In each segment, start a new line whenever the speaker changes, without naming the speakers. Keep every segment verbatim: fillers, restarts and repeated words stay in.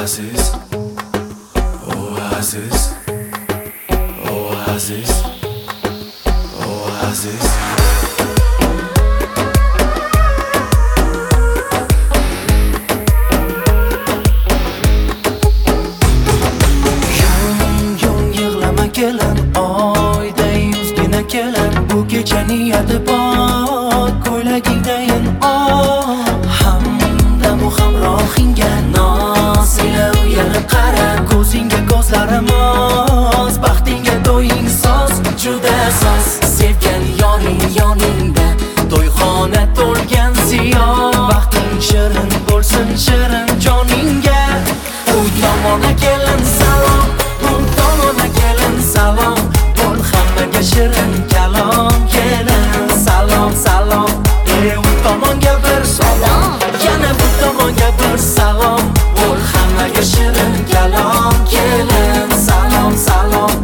Oasis, Oasis, Oasis, Oasis.
Kelin oyday yuzgina kelin bu kecha niyati pok ko'ylagingdayin oh hamda bu hamrohingga noz ila uyalib qara ko'zingga ko'zlarim oz baxtingga to'ying soz juda soz sevgan yoring yoningda to'yxona to'lgan ziyon vaqting shirin bo'lsin shirin joningga u tomona kelin salom bu tomona kelin salom bo'l hammaga shirin kalom kelin salom salom e u tomonga bir salom yana bu tomonga bir salom bo'l hammaga shirin kalom kelin salom salom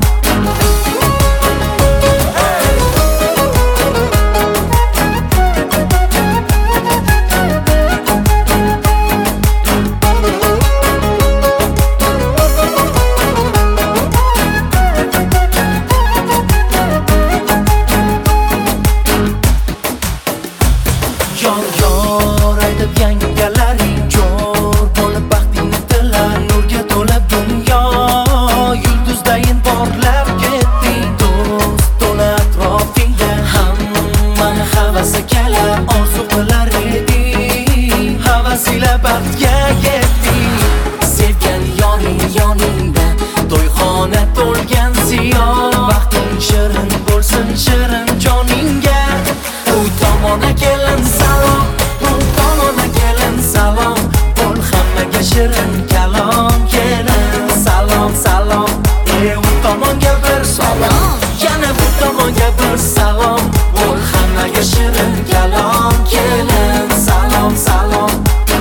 Yon yor aytib yangalaring jo'r bo'lib baxtingni tilar nurga to'lib dunyo yulduzdayin porlab ketding do'st to'la atrofingda hammani havasi kelib orzu qilar eding havas ila baxtga yetding sevgan yoring yoningda to'yxona to'lgan ziyon vaqting shirin bo'lsin shirin joningga u tomona kelin salom bu tomona kelin salom bo'l hammaga shirin kalom kelin salom salom e u tomonga bir salom yana bu tomonga bir salom bo'l hammaga shirin kalom kelin salom salom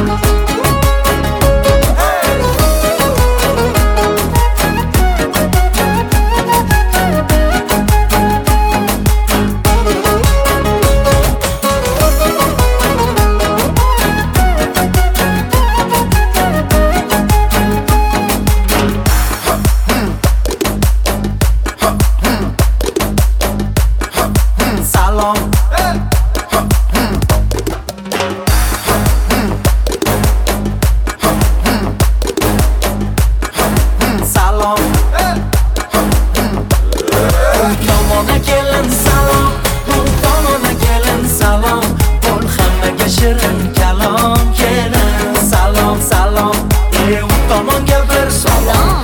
salom salom u tomona kelin salom bu tomona kelin salom bo'l hammaga shirin kalom kelin salom salom e u tomonga bir salom